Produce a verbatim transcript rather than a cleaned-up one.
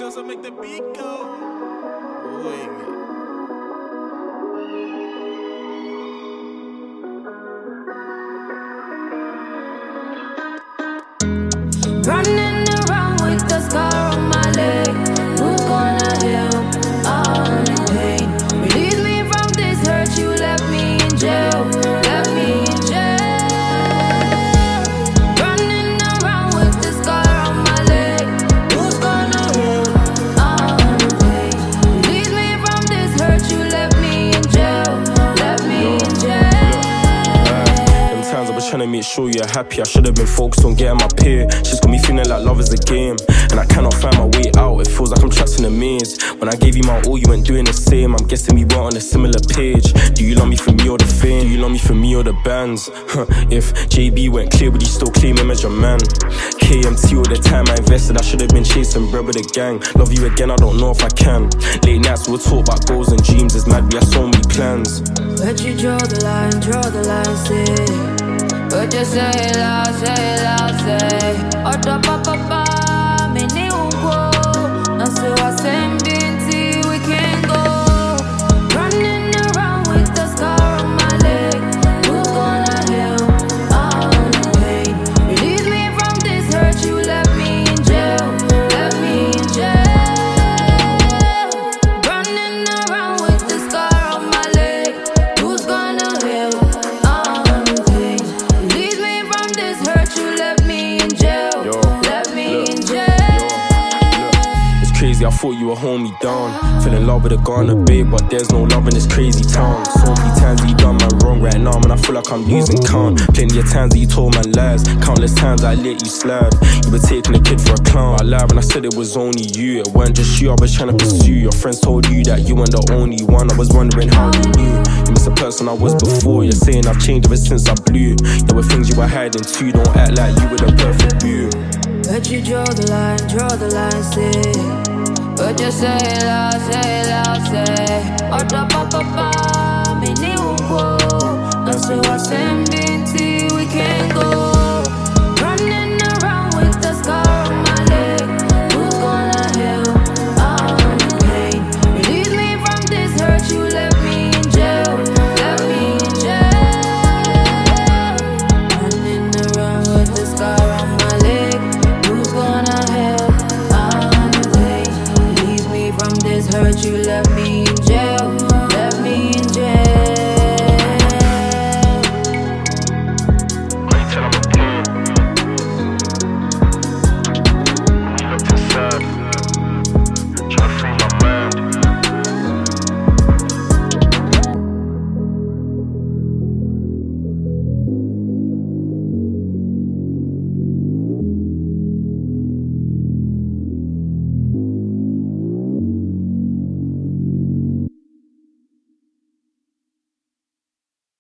also make the beat go. Wait. Running around with the scar on my leg. Who's gonna heal all the pain? Release me from this hurt. You left me in jail. Left me in jail. Running around with the scar on my leg. Who's gonna heal all the pain? Release me from this hurt. You left me in jail. Left me in jail. Them times I was trying to make sure you're happy. I should have been focused on getting my pay. She's got me feeling like love is a game, and I cannot find my way out. It feels like I'm trapped in a maze. When I gave you my all, you weren't doing the same. I'm guessing we weren't on a similar page. Do you love me for me or the fame? Do you love me for me or the bands? Huh. If J B went clear, would you still claim him as your man? K M T all the time I invested, I should have been chasing bread with the gang. Love you again, I don't know if I can. Late nights we'll talk about goals and dreams. It's mad, we have so many plans. But you draw the line, draw the line, say. But just say it loud, say it loud, say. Oda pa pa pa, me ni ungo. And so I send binti, we can go. Running around with the scar on my leg. Who's gonna heal all the pain? Release me from this hurt. You left me in jail, left me in jail. Running around with the scar on my leg. Who's gonna heal all the pain? Release me from this hurt. You left me in jail, Yo, left me look, in jail. It's crazy, I thought you would hold me down. Fell in love with a Ghana babe, but there's no love in this crazy town. So many times that you done my wrong right now, man, I feel like I'm losing count. Plenty of times that you told my lies, countless times I let you slide. You were taking a kid for a clown. I lied when I said it was only you. It weren't just you, I was trying to pursue. Your friends told you that you weren't the only one. I was wondering how you knew. You miss the person I was before. You're saying I've changed ever since I blew. There were things you were hiding too. Don't act like you were the perfect boo. But you draw the line, draw the line, say. But just say it loud, say it loud, say. Oda pa pa pa, me ni ungo. And so I send binti, we can go.